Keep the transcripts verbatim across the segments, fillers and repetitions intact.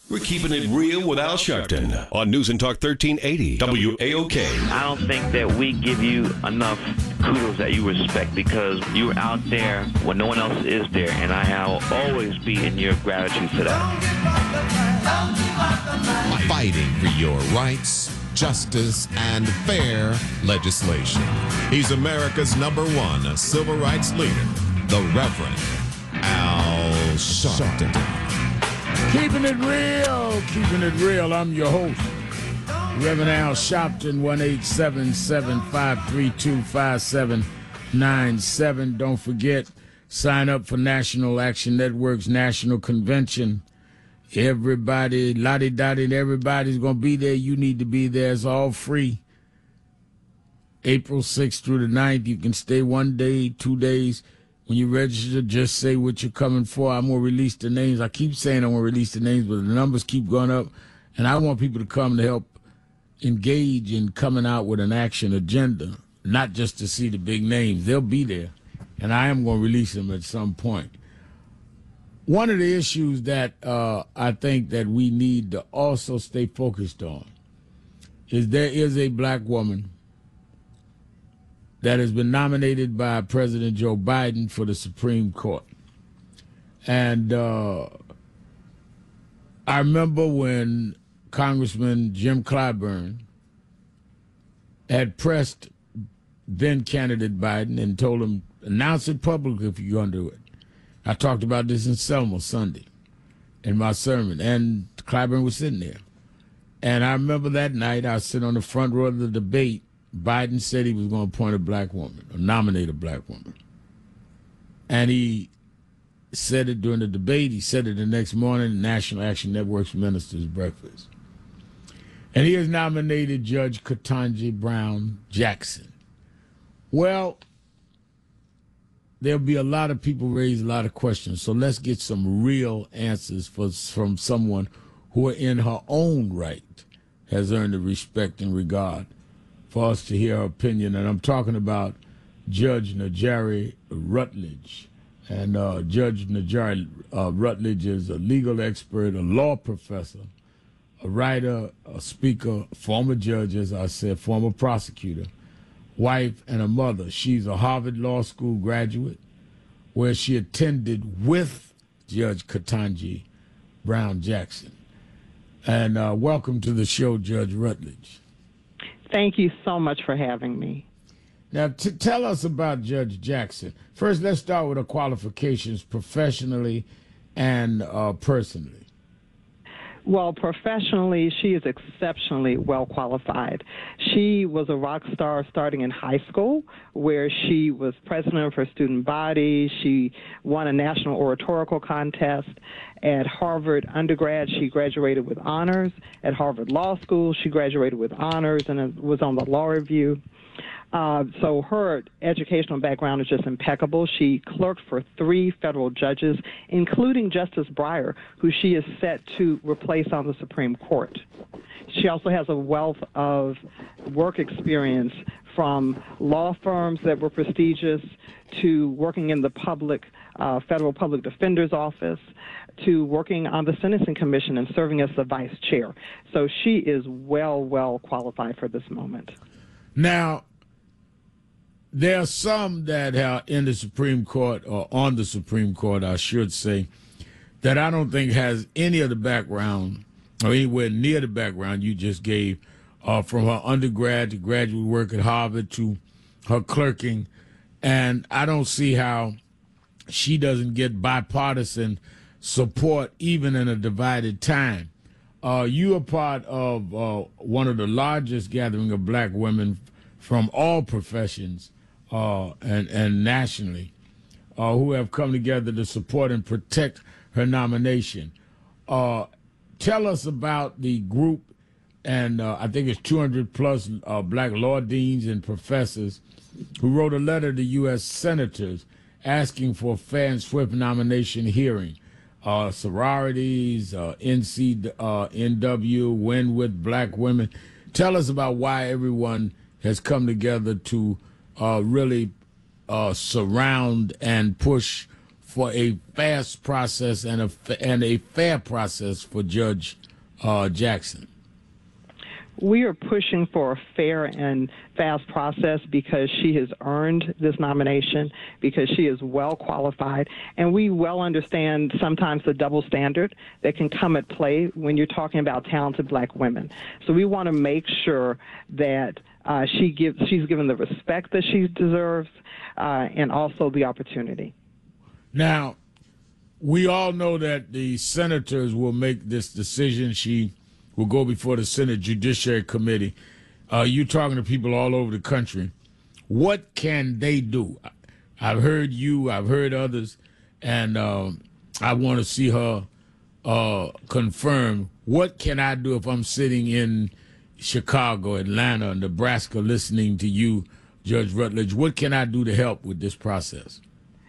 We're keeping it real with Al Sharpton on News and Talk thirteen eighty W A O K. I don't think that we give you enough kudos that you respect because you're out there when no one else is there, and I will always be in your gratitude for that. Fighting for your rights, justice, and fair legislation. He's America's number one civil rights leader, the Reverend Al Sharpton. Keeping it real, keeping it real. I'm your host, Reverend Al Sharpton, one eight seven seven, five three two, five seven nine seven. Don't forget, sign up for National Action Network's National Convention. Everybody, lottie-dottie, everybody's going to be there. You need to be there. It's all free. April sixth through the ninth. You can stay one day, two days. When you register, just say what you're coming for. I'm going to release the names. I keep saying I'm going to release the names, but the numbers keep going up. And I want people to come to help engage in coming out with an action agenda, not just to see the big names. They'll be there, and I am going to release them at some point. One of the issues that uh, I think that we need to also stay focused on is there is a black woman that has been nominated by President Joe Biden for the Supreme Court. And uh, I remember when Congressman Jim Clyburn had pressed then candidate Biden and told him, announce it publicly if you're going to do it. I talked about this in Selma Sunday in my sermon, and Clyburn was sitting there. And I remember that night I was sitting on the front row of the debate. Biden said he was going to appoint a black woman or nominate a black woman. And he said it during the debate. He said it the next morning at National Action Network's Ministers' Breakfast. And he has nominated Judge Ketanji Brown Jackson. Well, there'll be a lot of people raise a lot of questions. So let's get some real answers for, from someone who, in her own right, has earned the respect and regard for us to hear her opinion. And I'm talking about Judge Najari Rutledge. And uh, Judge Najari uh, Rutledge is a legal expert, a law professor, a writer, a speaker, former judge, as I said, former prosecutor, wife, and a mother. She's a Harvard Law School graduate where she attended with Judge Ketanji Brown Jackson. And uh, welcome to the show, Judge Rutledge. Thank you so much for having me. Now, to tell us about Judge Jackson. First, let's start with her qualifications professionally and uh, personally. Well, professionally, she is exceptionally well qualified. She was a rock star starting in high school, where she was president of her student body. She won a national oratorical contest. At Harvard undergrad, she graduated with honors. At Harvard Law School, she graduated with honors and was on the law review. Uh, so her educational background is just impeccable. She clerked for three federal judges, including Justice Breyer, who she is set to replace on the Supreme Court. She also has a wealth of work experience from law firms that were prestigious to working in the public, uh, federal public defender's office, to working on the Sentencing Commission and serving as the vice chair. So she is well, well qualified for this moment. Now, there are some that are in the Supreme Court, or on the Supreme Court, I should say, that I don't think has any of the background or anywhere near the background you just gave, uh, from her undergrad to graduate work at Harvard to her clerking. And I don't see how she doesn't get bipartisan support even in a divided time. Uh, you are part of uh, one of the largest gathering of black women from all professions uh, and, and nationally uh, who have come together to support and protect her nomination. Uh, tell us about the group, and uh, I think it's two hundred plus uh, black law deans and professors who wrote a letter to U S senators asking for a fair and swift nomination hearing. Uh, sororities, uh, N C, uh, N W, Win with Black Women. Tell us about why everyone has come together to uh, really uh, surround and push for a fast process and a and a fair process for Judge uh, Jackson? We are pushing for a fair and fast process because she has earned this nomination, because she is well qualified, and we well understand sometimes the double standard that can come at play when you're talking about talented black women. So we want to make sure that uh, she gives, she's given the respect that she deserves uh, and also the opportunity. Now, we all know that the senators will make this decision. She will go before the Senate Judiciary Committee. Uh, you're talking to people all over the country. What can they do? I've heard you, I've heard others, and uh, I want to see her uh, confirm. What can I do if I'm sitting in Chicago, Atlanta, Nebraska, listening to you, Judge Rutledge? What can I do to help with this process?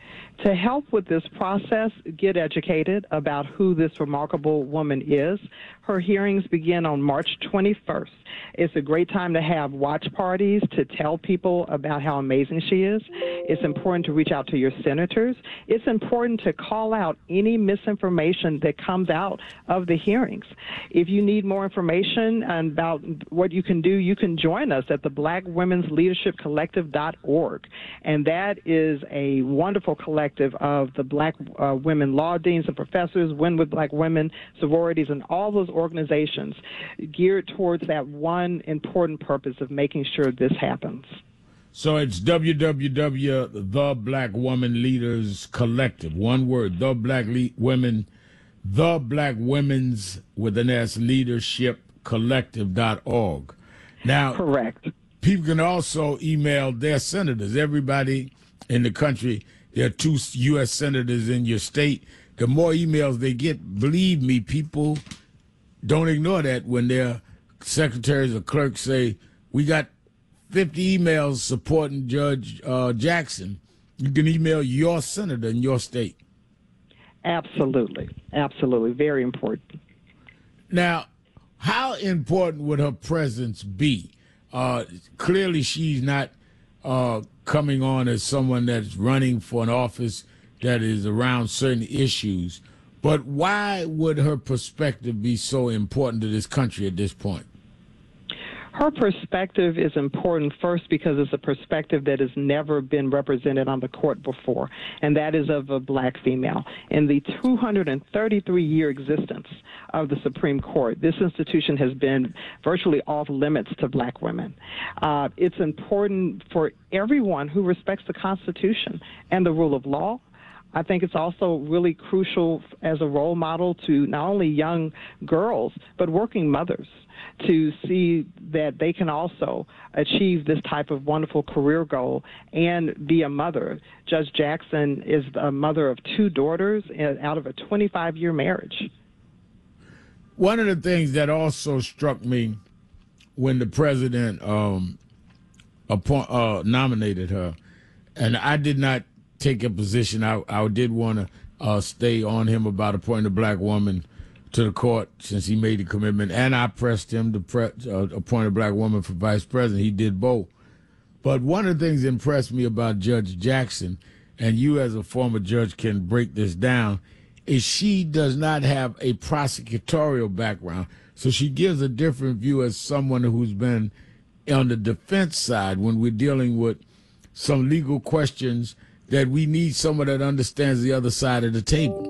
To help with this process, get educated about who this remarkable woman is. Her hearings begin on March twenty-first. It's a great time to have watch parties to tell people about how amazing she is. It's important to reach out to your senators. It's important to call out any misinformation that comes out of the hearings. If you need more information about what you can do, you can join us at the Black Women's Leadership Collective dot org. And that is a wonderful collective of the black uh, women law deans and professors, Win with Black Women, sororities, and all those organizations geared towards that one important purpose of making sure this happens. So it's w w w dot the Black Woman Leaders Collective. One word, the Black Le- Women, the Black Women's with an S Leadership Collective dot org. Now, correct. People can also email their senators. Everybody in the country, there are two U S senators in your state. The more emails they get, believe me, people don't ignore that when their secretaries or clerks say, we got fifty emails supporting Judge uh, Jackson. You can email your senator in your state. Absolutely. Absolutely. Very important. Now, how important would her presence be? Uh, clearly, she's not uh, coming on as someone that's running for an office that is around certain issues. But why would her perspective be so important to this country at this point? Her perspective is important first because it's a perspective that has never been represented on the court before, and that is of a black female. In the two hundred thirty-three year existence of the Supreme Court, this institution has been virtually off limits to black women. Uh, it's important for everyone who respects the Constitution and the rule of law. I think it's also really crucial as a role model to not only young girls, but working mothers, to see that they can also achieve this type of wonderful career goal and be a mother. Judge Jackson is a mother of two daughters out of a twenty-five year marriage. One of the things that also struck me when the president um, appoint, uh, nominated her, and I did not take a position. I, I did want to uh, stay on him about appointing a black woman to the court since he made the commitment, and I pressed him to pre- uh, appoint a black woman for vice president. He did both. But one of the things that impressed me about Judge Jackson, and you as a former judge can break this down, is she does not have a prosecutorial background. So she gives a different view as someone who's been on the defense side when we're dealing with some legal questions that we need someone that understands the other side of the table.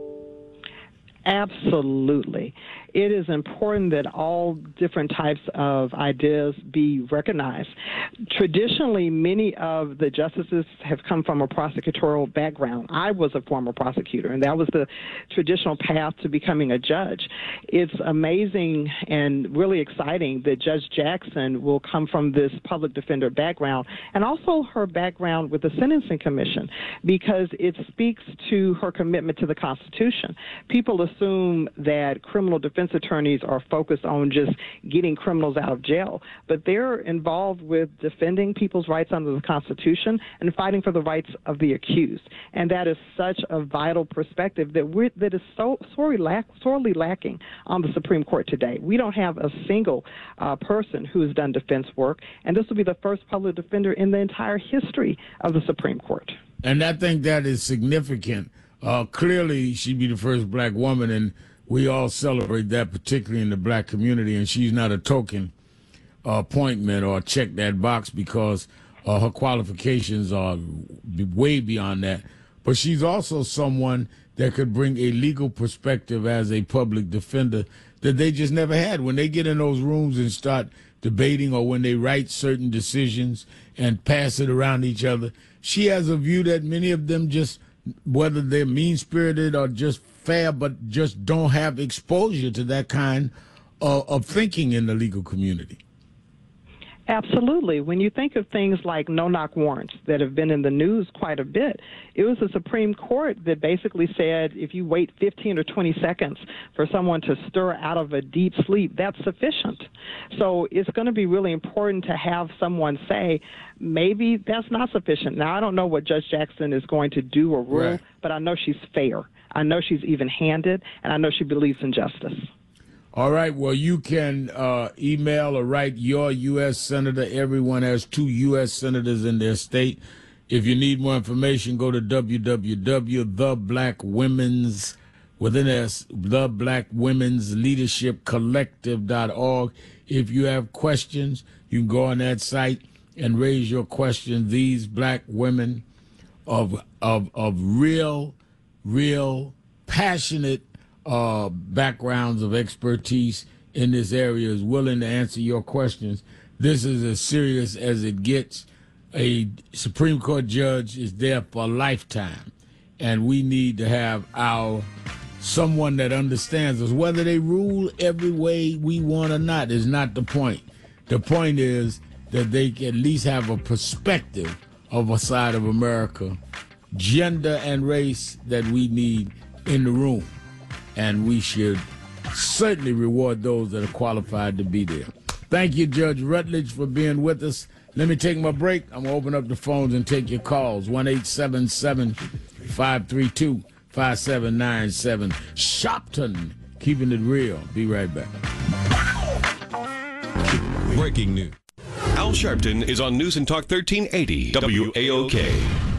Absolutely. It is important that all different types of ideas be recognized. Traditionally, many of the justices have come from a prosecutorial background. I was a former prosecutor, and that was the traditional path to becoming a judge. It's amazing and really exciting that Judge Jackson will come from this public defender background, and also her background with the Sentencing Commission, because it speaks to her commitment to the Constitution. People assume that criminal defense attorneys are focused on just getting criminals out of jail, but they're involved with defending people's rights under the Constitution and fighting for the rights of the accused. And that is such a vital perspective that we're, that is so sorely, lack, sorely lacking on the Supreme Court today. We don't have a single uh, person who has done defense work, and this will be the first public defender in the entire history of the Supreme Court. And I think that is significant. Uh, clearly, she'd be the first black woman, and we all celebrate that, particularly in the black community. And she's not a token uh, appointment or check that box because uh, her qualifications are way beyond that. But she's also someone that could bring a legal perspective as a public defender that they just never had. When they get in those rooms and start debating, or when they write certain decisions and pass it around each other, she has a view that many of them just, whether they're mean-spirited or just fair, but just don't have exposure to that kind of, of thinking in the legal community. Absolutely. When you think of things like no-knock warrants that have been in the news quite a bit, it was the Supreme Court that basically said if you wait fifteen or twenty seconds for someone to stir out of a deep sleep, that's sufficient. So it's going to be really important to have someone say, maybe that's not sufficient. Now, I don't know what Judge Jackson is going to do or rule, right. but I know she's fair. I know she's even-handed, and I know she believes in justice. All right. Well, you can uh, email or write your U S senator. Everyone has two U S senators in their state. If you need more information, go to w w w dot the black women's within us the black women's leadership collective dot org. If you have questions, you can go on that site and raise your question. These black women of of of real, real passionate Uh, backgrounds of expertise in this area is willing to answer your questions. This is as serious as it gets. A Supreme Court judge is there for a lifetime, and we need to have our someone that understands us. Whether they rule every way we want or not is not the point. The point is that they can at least have a perspective of a side of America, gender and race, that we need in the room. And we should certainly reward those that are qualified to be there. Thank you, Judge Rutledge, for being with us. Let me take my break. I'm going to open up the phones and take your calls. one eight seven seven, five three two, five seven nine seven. Shopton, keeping it real. Be right back. Breaking news. Al Sharpton is on News and Talk thirteen eighty W A O K.